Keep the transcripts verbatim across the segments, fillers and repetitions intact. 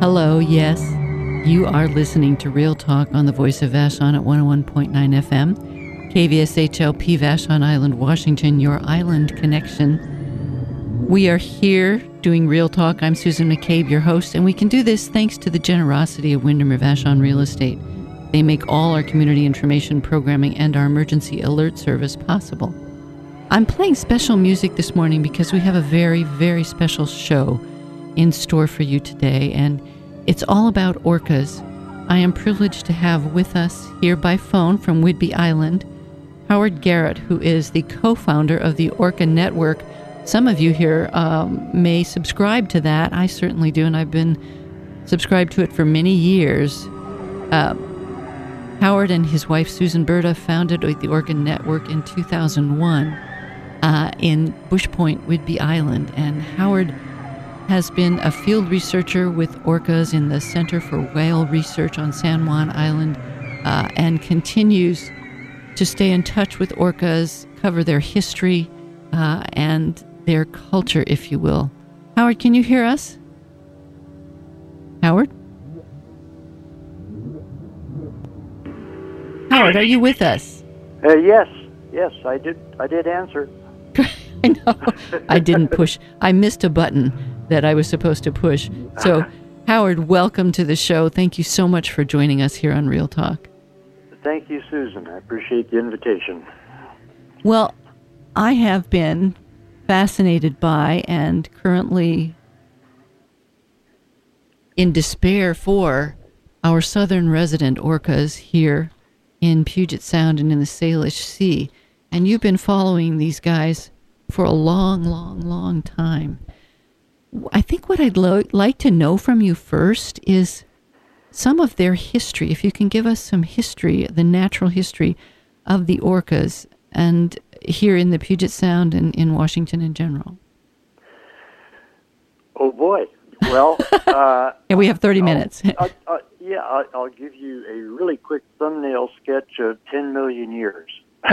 Hello, yes, you are listening to Real Talk on the Voice of Vashon at one oh one point nine F M, K V S H L P Vashon Island, Washington, your island connection. We are here doing Real Talk. I'm Susan McCabe, your host, and we can do this thanks to the generosity of Windermere Vashon Real Estate. They make all our community information programming and our emergency alert service possible. I'm playing special music this morning because we have a very, very special show in store for you today, and it's all about orcas. I am privileged to have with us here by phone from Whidbey Island, Howard Garrett, who is the co-founder of the Orca Network. Some of you here um, may subscribe to that. I certainly do, and I've been subscribed to it for many years. Uh, Howard and his wife, Susan Berta, founded the Orca Network in two thousand one uh, in Bush Point, Whidbey Island, and Howard has been a field researcher with orcas in the Center for Whale Research on San Juan Island uh, and continues to stay in touch with orcas, cover their history uh, and their culture, if you will. Howard, can you hear us? Howard? Howard, are you with us? Uh, yes, yes, I did. I did answer. I know. I didn't push. I missed a button that I was supposed to push. So, Howard, welcome to the show. Thank you so much for joining us here on Real Talk. Thank you, Susan. I appreciate the invitation. Well, I have been fascinated by and currently in despair for our southern resident orcas here in Puget Sound and in the Salish Sea. And you've been following these guys for a long, long, long time. I think what I'd lo- like to know from you first is some of their history. If you can give us some history, the natural history of the orcas, and here in the Puget Sound and in Washington in general. Oh, boy. Well, uh, and we have thirty I'll, minutes. I'll, I'll, yeah, I'll, I'll give you a really quick thumbnail sketch of ten million years.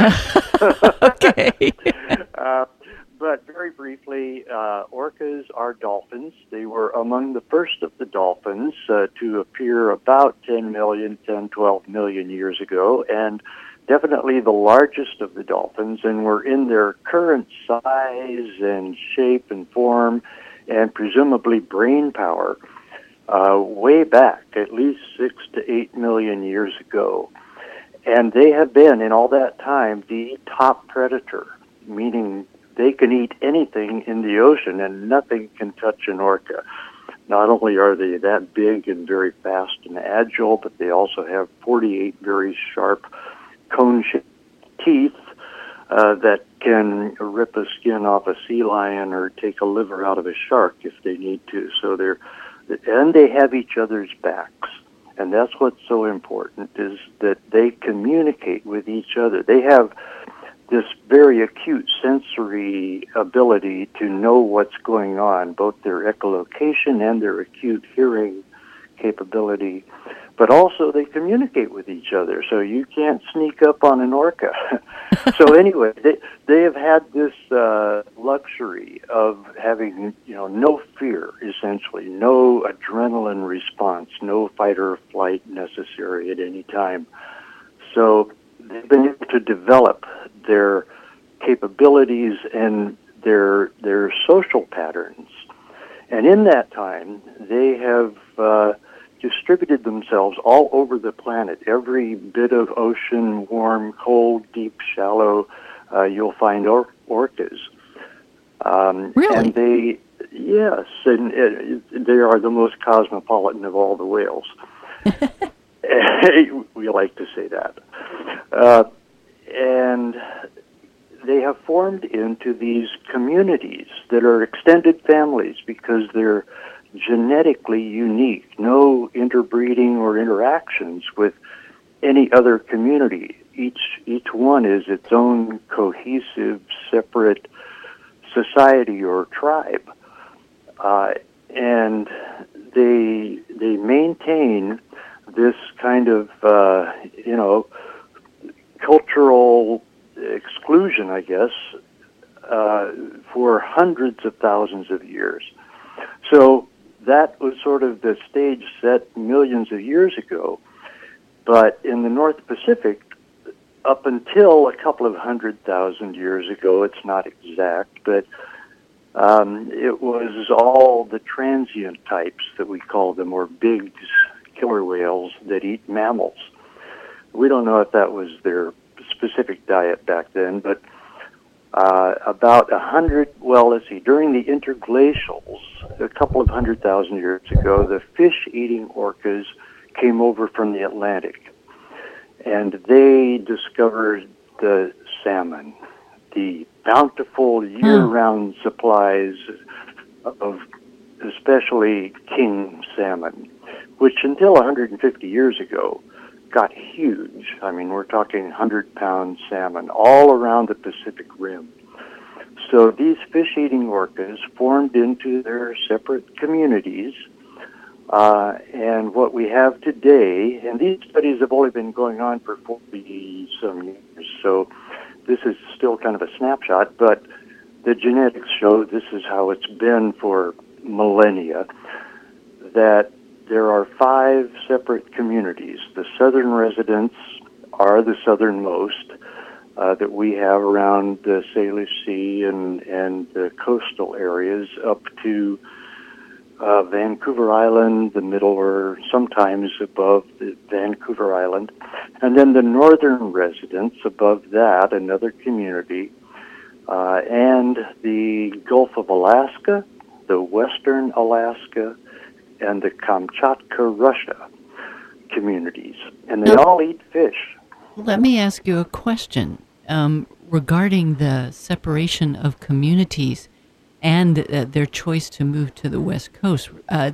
Okay. uh, But very briefly, uh, orcas are dolphins. They were among the first of the dolphins uh, to appear about ten million, ten, twelve million years ago, and definitely the largest of the dolphins, and were in their current size and shape and form and presumably brain power uh, way back, at least six to eight million years ago. And they have been, in all that time, the top predator, meaning they can eat anything in the ocean and nothing can touch an orca. Not only are they that big and very fast and agile, but they also have forty-eight very sharp cone-shaped teeth uh, that can rip a skin off a sea lion or take a liver out of a shark if they need to. So they're, and they have each other's backs. And that's what's so important, is that they communicate with each other. They have this very acute sensory ability to know what's going on, both their echolocation and their acute hearing capability, but also they communicate with each other, so you can't sneak up on an orca. So anyway, they they have had this uh, luxury of having, you know, no fear, essentially, no adrenaline response, no fight or flight necessary at any time. So they've been able to develop their capabilities and their their social patterns. And in that time, they have uh, distributed themselves all over the planet. Every bit of ocean, warm, cold, deep, shallow, uh, you'll find or- orcas. Um, really? And they, yes, and it, they are the most cosmopolitan of all the whales. We like to say that. Uh, and they have formed into these communities that are extended families because they're genetically unique, no interbreeding or interactions with any other community. Each each one is its own cohesive, separate society or tribe, uh, and they they maintain this kind of uh, you know cultural exclusion, I guess, uh, for hundreds of thousands of years. So that was sort of the stage set millions of years ago. But in the North Pacific, up until a couple of hundred thousand years ago, it's not exact, but um, it was all the transient types that we call them, or big killer whales that eat mammals. We don't know if that was their specific diet back then, but uh, about a hundred, well, let's see, during the interglacials, a couple of hundred thousand years ago, the fish-eating orcas came over from the Atlantic, and they discovered the salmon, the bountiful year-round hmm. supplies of especially king salmon, which until one hundred fifty years ago got huge. I mean, we're talking one hundred pound salmon all around the Pacific Rim. So these fish-eating orcas formed into their separate communities, uh, and what we have today, and these studies have only been going on for forty-some years, so this is still kind of a snapshot, but the genetics show this is how it's been for millennia, that there are five separate communities. The southern residents are the southernmost uh, that we have around the Salish Sea and, and the coastal areas up to uh, Vancouver Island, the middle, or sometimes above the Vancouver Island. And then the northern residents above that, another community, uh, and the Gulf of Alaska, the western Alaska, and the Kamchatka, Russia communities. And they all eat fish. Let me ask you a question um, regarding the separation of communities and uh, their choice to move to the West Coast. Uh,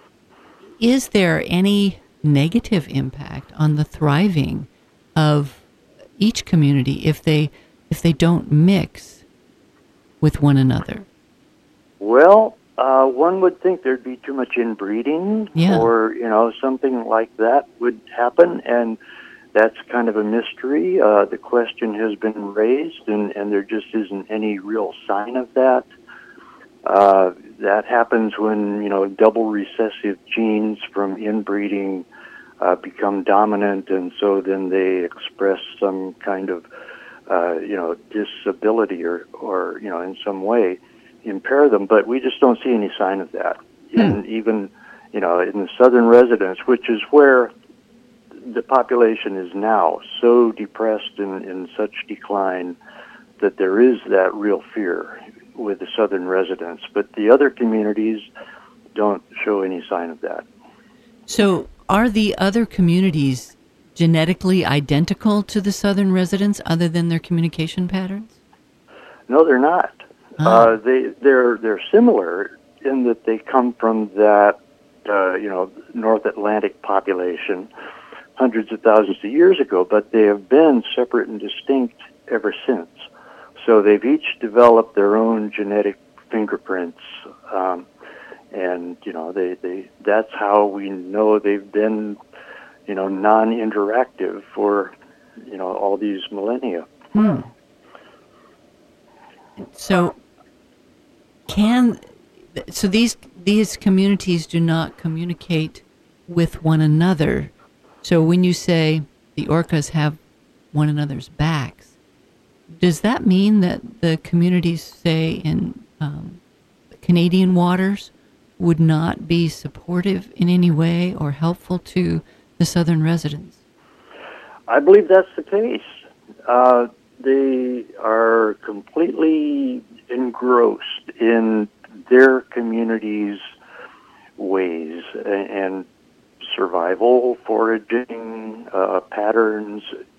is there any negative impact on the thriving of each community if they if they don't mix with one another? Well, uh, one would think there'd be too much inbreeding, yeah. or you know something like that would happen, and that's kind of a mystery. Uh, the question has been raised, and, and there just isn't any real sign of that. Uh, that happens when you know double recessive genes from inbreeding uh, become dominant, and so then they express some kind of uh, you know disability or or you know in some way impair them, but we just don't see any sign of that. Hmm. And even, you know, in the southern residents, which is where the population is now so depressed and in such decline that there is that real fear with the southern residents. But the other communities don't show any sign of that. So are the other communities genetically identical to the southern residents other than their communication patterns? No, they're not. Oh. Uh, they they're they're similar in that they come from that uh, you know North Atlantic population hundreds of thousands of years ago, but they have been separate and distinct ever since. So they've each developed their own genetic fingerprints, um, and you know they, they that's how we know they've been you know non-interactive for you know all these millennia. Hmm. So. Can so these these communities do not communicate with one another. So when you say the orcas have one another's backs, does that mean that the communities, say in um, Canadian waters, would not be supportive in any way or helpful to the southern residents? I believe that's the case. Uh, they are completely engrossed in their community's ways and survival, foraging uh, patterns,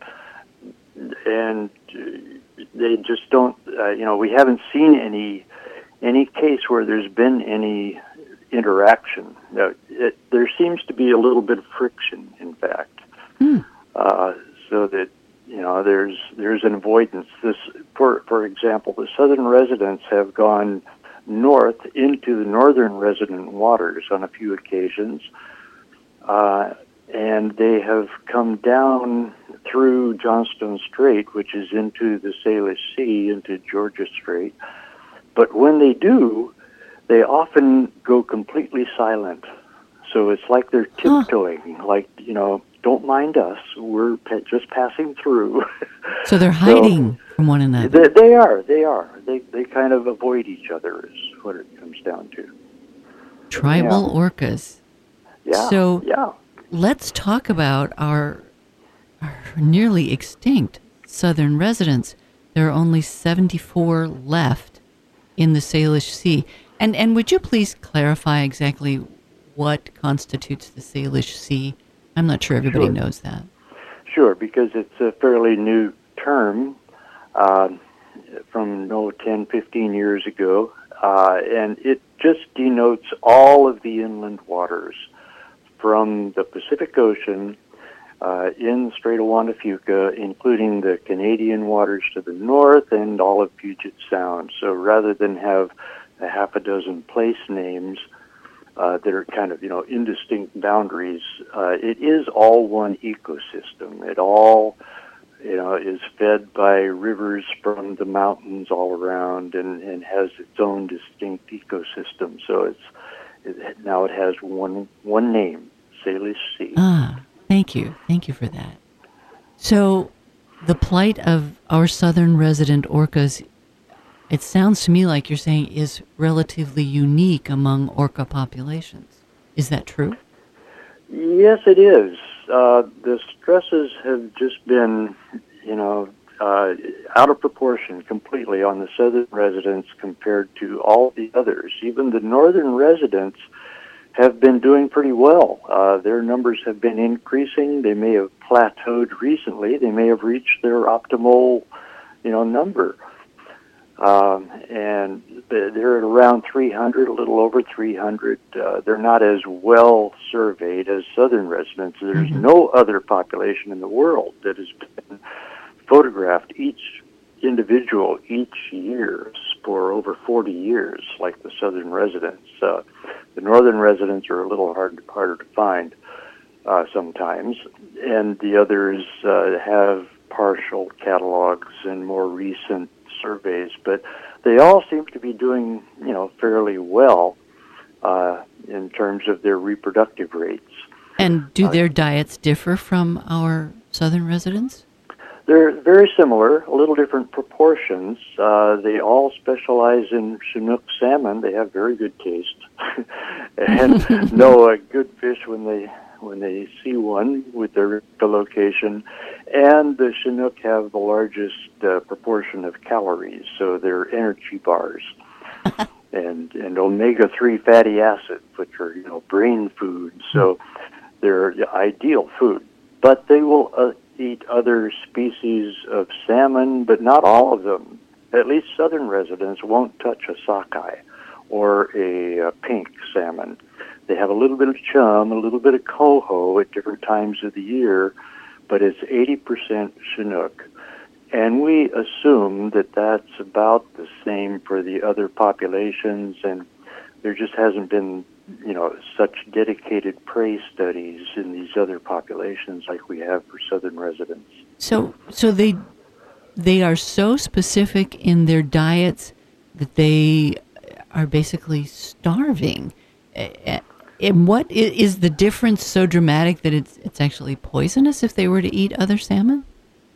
and they just don't. Uh, you know, we haven't seen any any case where there's been any interaction. Uh, it, there seems to be a little bit of friction, in fact, hmm. uh, so that. You know, there's there's an avoidance. This, for for example, the southern residents have gone north into the northern resident waters on a few occasions, uh, and they have come down through Johnstone Strait, which is into the Salish Sea, into Georgia Strait. But when they do, they often go completely silent. So it's like they're tiptoeing, huh. like, you know, don't mind us, we're pa- just passing through. So they're hiding so from one another. They, they are, they are. They they kind of avoid each other is what it comes down to. Tribal yeah. orcas. Yeah, so yeah. Let's talk about our, our nearly extinct southern residents. There are only seventy-four left in the Salish Sea. And and would you please clarify exactly what constitutes the Salish Sea? I'm not sure everybody Sure. knows that. Sure, because it's a fairly new term uh, from no ten, fifteen years ago, uh, and it just denotes all of the inland waters from the Pacific Ocean uh, in Strait of Juan de Fuca, including the Canadian waters to the north and all of Puget Sound. So rather than have a half a dozen place names uh, that are kind of, you know, indistinct boundaries, uh, it is all one ecosystem. It all, you know, is fed by rivers from the mountains all around and, and has its own distinct ecosystem. So it's it, now it has one one name, Salish Sea. Ah, thank you. Thank you for that. So the plight of our southern resident orcas, it sounds to me like you're saying, is relatively unique among orca populations. Is that true? Yes, it is. Uh, the stresses have just been, you know, uh, out of proportion completely on the southern residents compared to all the others. Even the northern residents have been doing pretty well. Uh, their numbers have been increasing. They may have plateaued recently. They may have reached their optimal, you know, number. Um, and they're at around three hundred, a little over three hundred. Uh, they're not as well surveyed as southern residents. There's mm-hmm. no other population in the world that has been photographed each individual each year for over forty years, like the southern residents. Uh, the northern residents are a little hard, harder to find uh, sometimes, and the others uh, have partial catalogs and more recent surveys, but they all seem to be doing, you know, fairly well uh, in terms of their reproductive rates. And do uh, their diets differ from our southern residents? They're very similar, a little different proportions. Uh, they all specialize in Chinook salmon. They have very good taste and know a good fish when they when they see one with their echolocation. And the Chinook have the largest uh, proportion of calories, so they're energy bars and and omega three fatty acids, which are, you know, brain food. So they're the ideal food. But they will uh, eat other species of salmon, but not all of them. At least southern residents won't touch a sockeye or a, a pink salmon. They have a little bit of chum, a little bit of coho at different times of the year, but it's eighty percent Chinook. And we assume that that's about the same for the other populations, and there just hasn't been, you know, such dedicated prey studies in these other populations like we have for southern residents. So, so they they are so specific in their diets that they are basically starving. And what is the difference so dramatic that it's it's actually poisonous if they were to eat other salmon?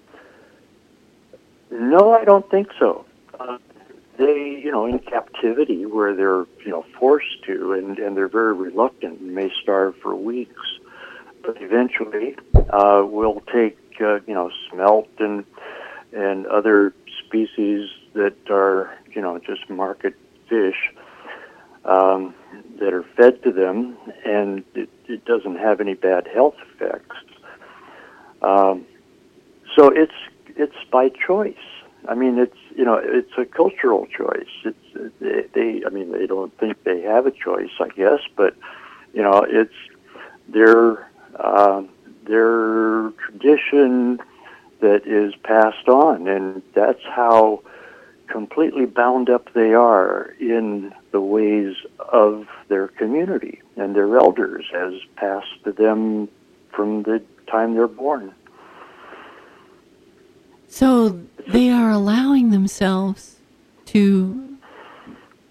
No, I don't think so. Uh, they, you know, in captivity where they're, you know, forced to, and, and they're very reluctant and may starve for weeks, but eventually uh, will take, uh, you know, smelt and and other species that are, you know, just market fish um, that are fed to them, and it, it doesn't have any bad health effects. Um, so it's it's by choice. I mean, it's, you know, it's a cultural choice. It's they, they I mean, they don't think they have a choice, I guess, but you know, it's their uh, their tradition that is passed on, and that's how completely bound up they are in the ways of their community and their elders, as passed to them from the time they're born. So they are allowing themselves to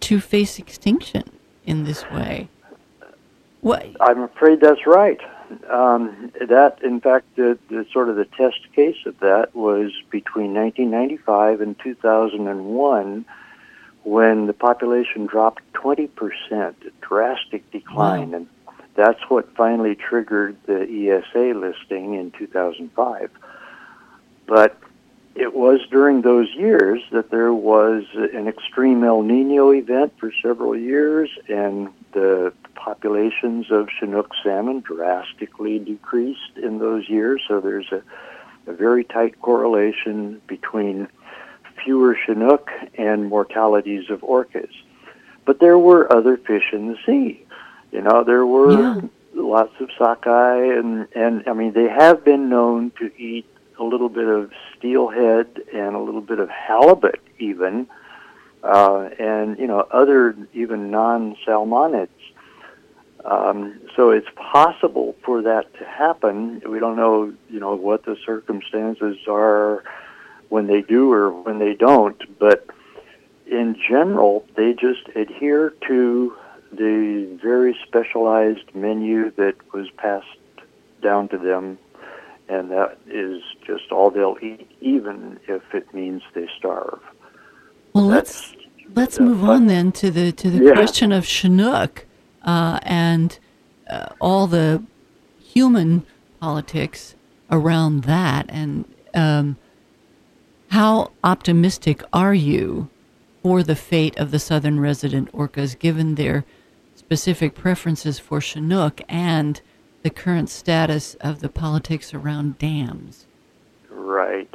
to face extinction in this way. What? I'm afraid that's right. Um, that, in fact, the, the sort of the test case of that was between nineteen ninety-five and two thousand one, when the population dropped twenty percent, a drastic decline, Wow. and that's what finally triggered the E S A listing in two thousand five. But it was during those years that there was an extreme El Nino event for several years, and the populations of Chinook salmon drastically decreased in those years. So there's a, a very tight correlation between fewer Chinook and mortalities of orcas. But there were other fish in the sea. You know, there were Yeah. lots of sockeye, and, and I mean, they have been known to eat a little bit of steelhead and a little bit of halibut even, uh, and, you know, other even non-salmonids. Um, so it's possible for that to happen. We don't know, you know, what the circumstances are when they do or when they don't, but in general, they just adhere to the very specialized menu that was passed down to them, and that is just all they'll eat, even if it means they starve. Well, That's, let's let's uh, move but- on then to the to the Yeah. question of Chinook uh, and uh, all the human politics around that, and um, how optimistic are you for the fate of the southern resident orcas, given their specific preferences for Chinook and the current status of the politics around dams? Right.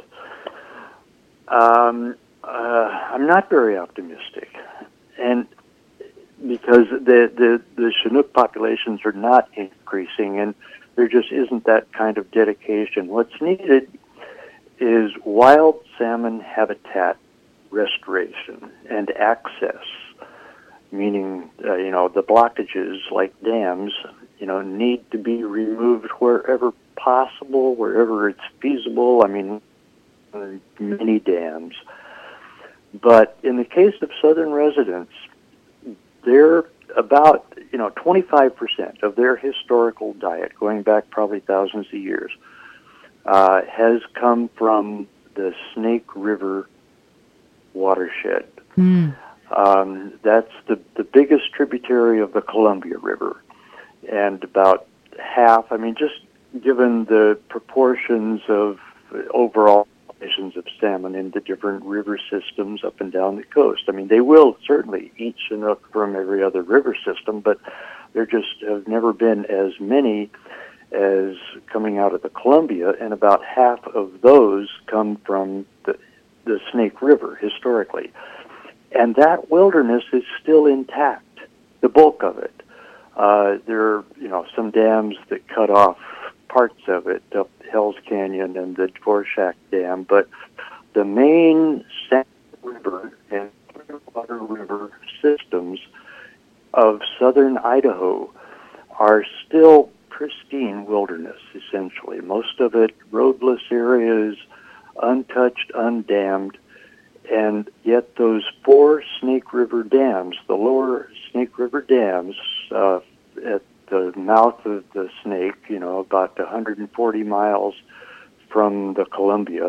Um, uh, I'm not very optimistic, and because the, the the Chinook populations are not increasing, and there just isn't that kind of dedication. What's needed is wild salmon habitat restoration and access, meaning uh, you know, the blockages like dams, you know, need to be removed wherever possible, wherever it's feasible. I mean, many dams. But in the case of southern residents, they're about, you know, twenty-five percent of their historical diet, going back probably thousands of years, uh, has come from the Snake River watershed. Mm. Um, that's the, the biggest tributary of the Columbia River. And about half, I mean, just given the proportions of overall populations of salmon in the different river systems up and down the coast. I mean, they will certainly eat Chinook from every other river system, but there just have never been as many as coming out of the Columbia, and about half of those come from the, the Snake River historically. And that wilderness is still intact, the bulk of it. Uh, there are, you know, some dams that cut off parts of it, up Hell's Canyon and the Dvorak Dam, but the main Sand River and Clearwater River systems of southern Idaho are still pristine wilderness, essentially. Most of it roadless areas, untouched, undammed, and yet those four Snake River dams, the lower Snake River dams, uh, at the mouth of the Snake, you know, about one hundred forty miles from the Columbia,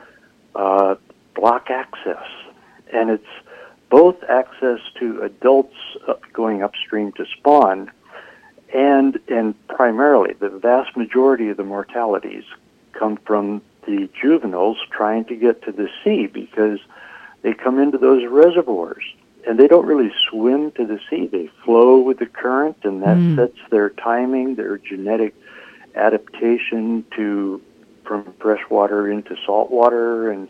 uh, block access. And it's both access to adults uh, going upstream to spawn, and and primarily the vast majority of the mortalities come from the juveniles trying to get to the sea, because they come into those reservoirs and they don't really swim to the sea. They flow with the current, and that Mm. sets their timing, their genetic adaptation to from freshwater into saltwater, and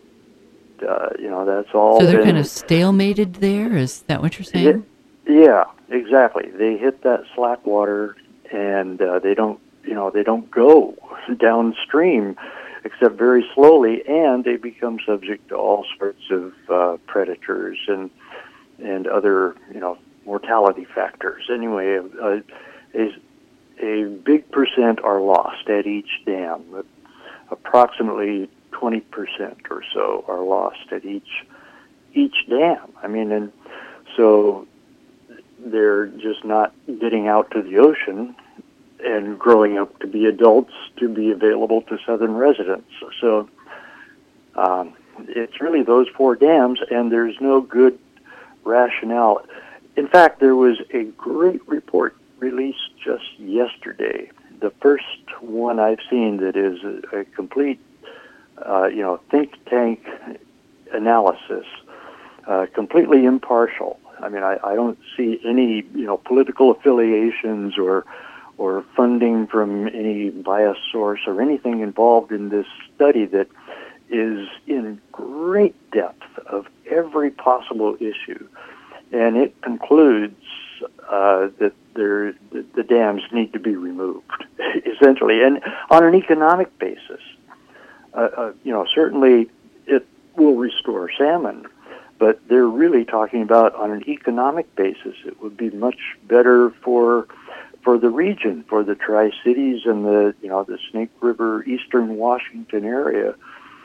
uh, you know, that's all. So they're been, kind of stalemated there? Is that what you're saying? Yeah, yeah, exactly. They hit that slack water, and uh, they don't, you know, they don't go downstream except very slowly, and they become subject to all sorts of uh, predators and and other, you know, mortality factors. Anyway, uh, a, a big percent are lost at each dam. Approximately twenty percent or so are lost at each each dam. I mean, and So they're just not getting out to the ocean and growing up to be adults to be available to southern residents. So um, it's really those four dams, and there's no good rationale. In fact, there was a great report released just yesterday, the first one I've seen that is a, a complete, uh, you know, think tank analysis, uh, completely impartial. I mean, I, I don't see any, you know, political affiliations or or funding from any bias source or anything involved in this study that is in great depth of every possible issue. And it concludes uh, that there, the, the dams need to be removed, essentially, and on an economic basis. Uh, uh, you know, certainly it will restore salmon, but they're really talking about on an economic basis. It would be much better for for the region, for the Tri-Cities and the you know the Snake River, Eastern Washington area,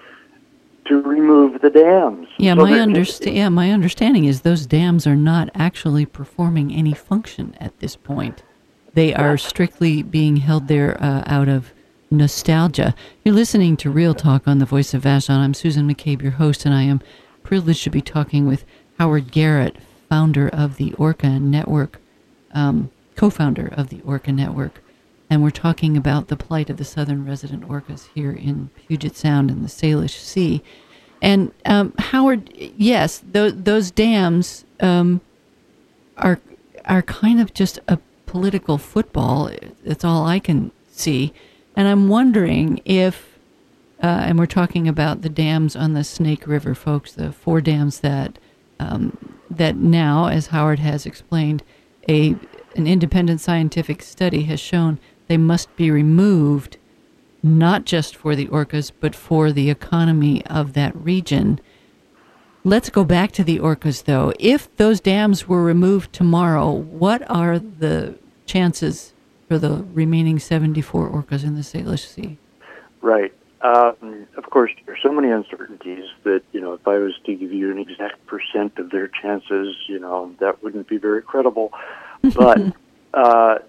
to remove the dams. Yeah, so my understa- yeah, my understanding is those dams are not actually performing any function at this point. They are strictly being held there uh, out of nostalgia. You're listening to Real Talk on the Voice of Vashon. I'm Susan McCabe, your host, and I am privileged to be talking with Howard Garrett, founder of the Orca Network, um, co-founder of the Orca Network. And we're talking about the plight of the southern resident orcas here in Puget Sound and the Salish Sea. And um, Howard, yes, th- those dams um, are are kind of just a political football. That's all I can see. And I'm wondering if, uh, and we're talking about the dams on the Snake River, folks, the four dams that um, that now, as Howard has explained, a an independent scientific study has shown they must be removed, not just for the orcas, but for the economy of that region. Let's go back to the orcas, though. If those dams were removed tomorrow, what are the chances for the remaining seventy-four orcas in the Salish Sea? Right. Um, of course, there are so many uncertainties that, you know, if I was to give you an exact percent of their chances, you know, that wouldn't be very credible. But uh,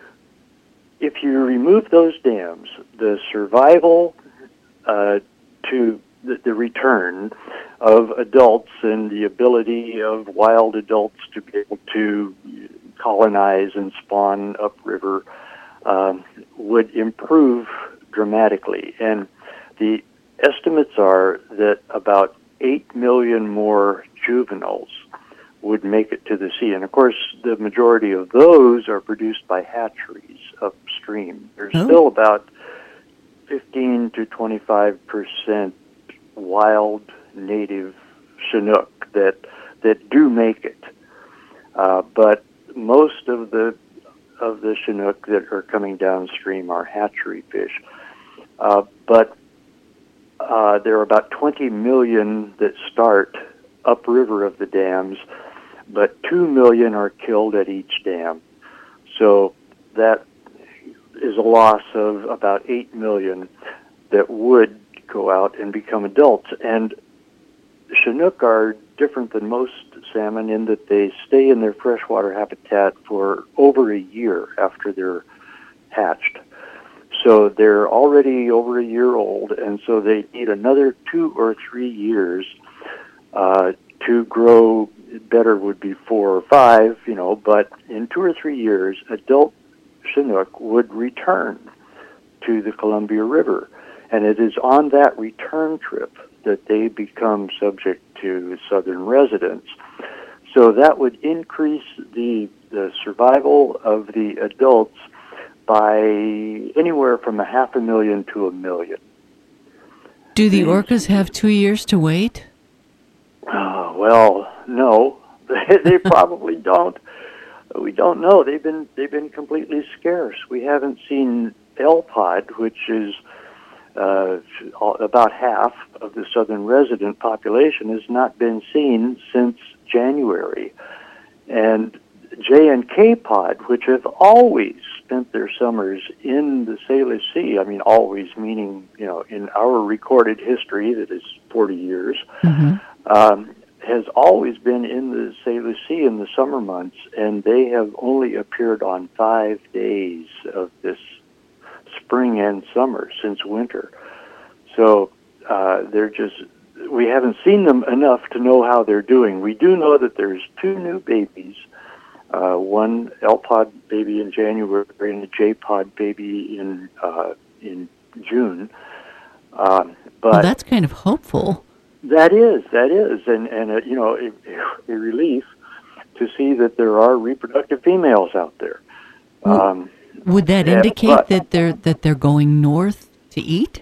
if you remove those dams, the survival uh, to the, the return of adults and the ability of wild adults to be able to colonize and spawn upriver um, would improve dramatically. And the estimates are that about eight million more juveniles would make it to the sea. And of course, the majority of those are produced by hatcheries upstream. There's oh. still about fifteen to twenty-five percent wild native Chinook that that do make it. Uh, but most of the of the Chinook that are coming downstream are hatchery fish. Uh, but uh, there are about twenty million that start upriver of the dams, but two million are killed at each dam. So that is a loss of about eight million that would go out and become adults. And Chinook are different than most salmon in that they stay in their freshwater habitat for over a year after they're hatched. So they're already over a year old, and so they need another two or three years uh, to grow. Better would be four or five, you know, but in two or three years, adult Chinook would return to the Columbia River. And it is on that return trip that they become subject to southern residents. So that would increase the, the survival of the adults by anywhere from a half a million to a million. Do the orcas have two years to wait? Oh, well, no, they probably don't. We don't know. They've been they've been completely scarce. We haven't seen L-pod, which is uh, about half of the southern resident population, has not been seen since January. And J and K pod, which have always spent their summers in the Salish Sea, I mean always meaning, you know, in our recorded history that is forty years, mm-hmm. um, has always been in the Salish Sea in the summer months, and they have only appeared on five days of this spring and summer since winter. So uh, they're just, we haven't seen them enough to know how they're doing. We do know that there's two new babies, uh, one L-pod baby in January and a J-pod baby in uh, in June. Um, but well, that's kind of hopeful. That is, that is, and and uh, you know, a, a relief to see that there are reproductive females out there. Um, Would that yeah, indicate but that they're that they're going north to eat?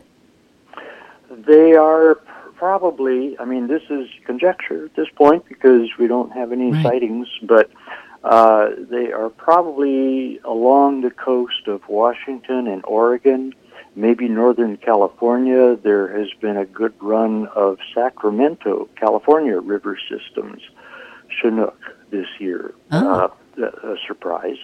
They are probably. I mean, this is conjecture at this point because we don't have any Right. sightings, but uh, they are probably along the coast of Washington and Oregon. Maybe Northern California. There has been a good run of Sacramento, California river systems, Chinook this year. Oh. Uh, a surprise.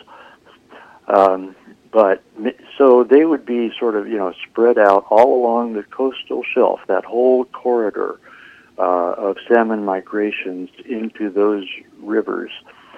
Um, but so they would be sort of, you know, spread out all along the coastal shelf, that whole corridor uh, of salmon migrations into those rivers,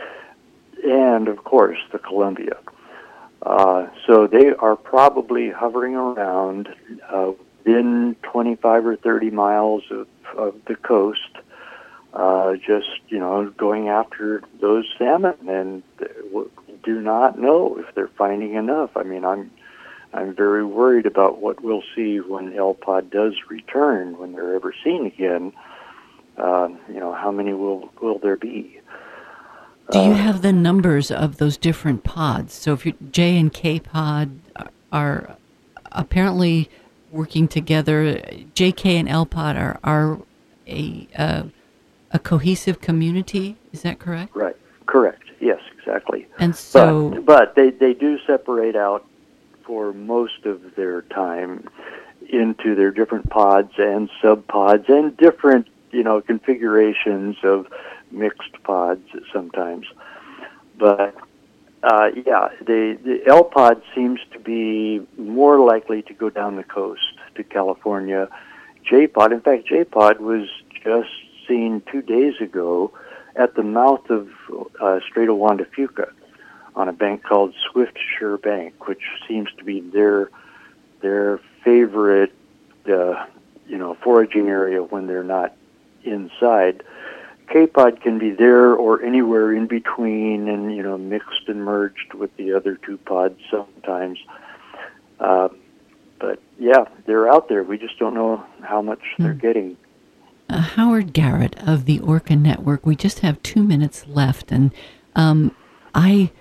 and of course the Columbia. Uh, so they are probably hovering around uh, within twenty-five or thirty miles of, of the coast, uh, just, you know, going after those salmon, and we do not know if they're finding enough. I mean, I'm I'm very worried about what we'll see when L-pod does return, when they're ever seen again. Uh, you know, how many will, will there be? Do you Uh, have the numbers of those different pods? So if you J and K pod are, are apparently working together, J K and L pod are are a uh, a cohesive community. Is that correct? Right. Correct. Yes, exactly. And so, but, but they they do separate out for most of their time into their different pods and subpods and different, you know, configurations of mixed pods sometimes. But uh, yeah, the, the L-pod seems to be more likely to go down the coast to California. J-pod, in fact, J-pod was just seen two days ago at the mouth of uh, Strait of Juan de Fuca on a bank called Swiftshire Bank, which seems to be their their favorite, uh, you know, foraging area when they're not inside. K-pod can be there or anywhere in between, and you know, mixed and merged with the other two pods sometimes. Uh, but yeah, they're out there. We just don't know how much hmm. they're getting. Uh, Howard Garrett of the Orca Network. We just have two minutes left, and um, I,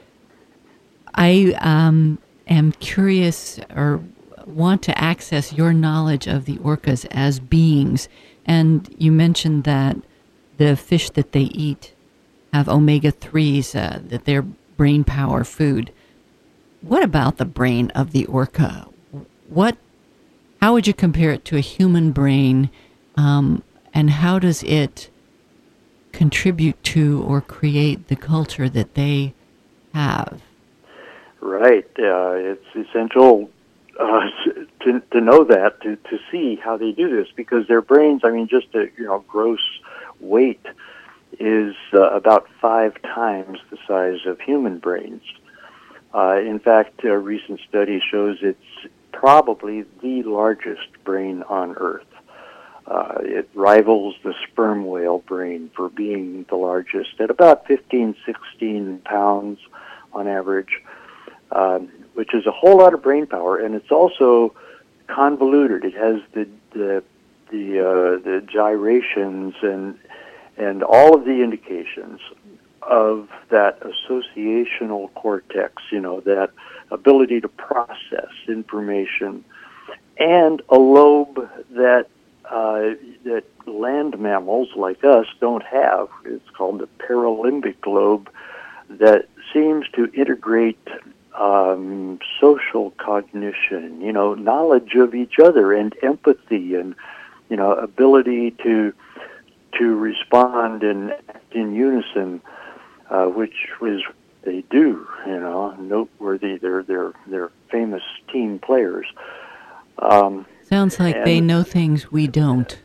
I um, am curious or want to access your knowledge of the orcas as beings. And you mentioned that the fish that they eat have omega threes, uh, that they're brain power food. What about the brain of the orca? What? How would you compare it to a human brain? Um, And how does it contribute to or create the culture that they have? Right. Uh, it's essential uh, to to know that, to, to see how they do this, because their brains, I mean, just a you know gross weight is uh, about five times the size of human brains. Uh, in fact, a recent study shows it's probably the largest brain on Earth. Uh, it rivals the sperm whale brain for being the largest at about fifteen, sixteen pounds on average, um, which is a whole lot of brain power, and it's also convoluted. It has the the the, uh, the gyrations and and all of the indications of that associational cortex, you know, that ability to process information, and a lobe that Uh, that land mammals like us don't have. It's called the paralimbic lobe, that seems to integrate um, social cognition, you know, knowledge of each other and empathy and, you know, ability to to respond and act in unison, uh, which was they do, you know, noteworthy. They're they're they're famous team players. Um, Sounds like and, they know things we don't.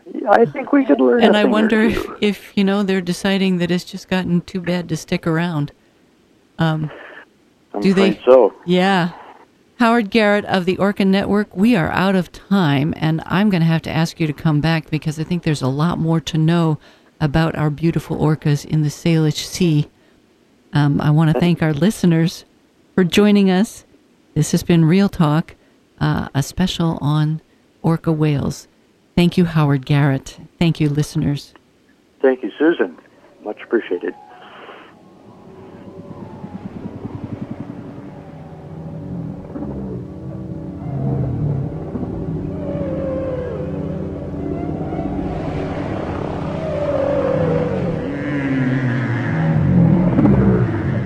I think we could learn. And a I thing or wonder two. if, you know, they're deciding that it's just gotten too bad to stick around. Um, I'm do afraid they? so. Yeah. Howard Garrett of the Orca Network, we are out of time, and I'm going to have to ask you to come back because I think there's a lot more to know about our beautiful orcas in the Salish Sea. Um, I want to thank our listeners for joining us. This has been Real Talk, uh, a special on orca whales. Thank you, Howard Garrett. Thank you, listeners. Thank you, Susan. Much appreciated.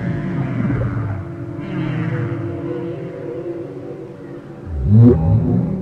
Yeah.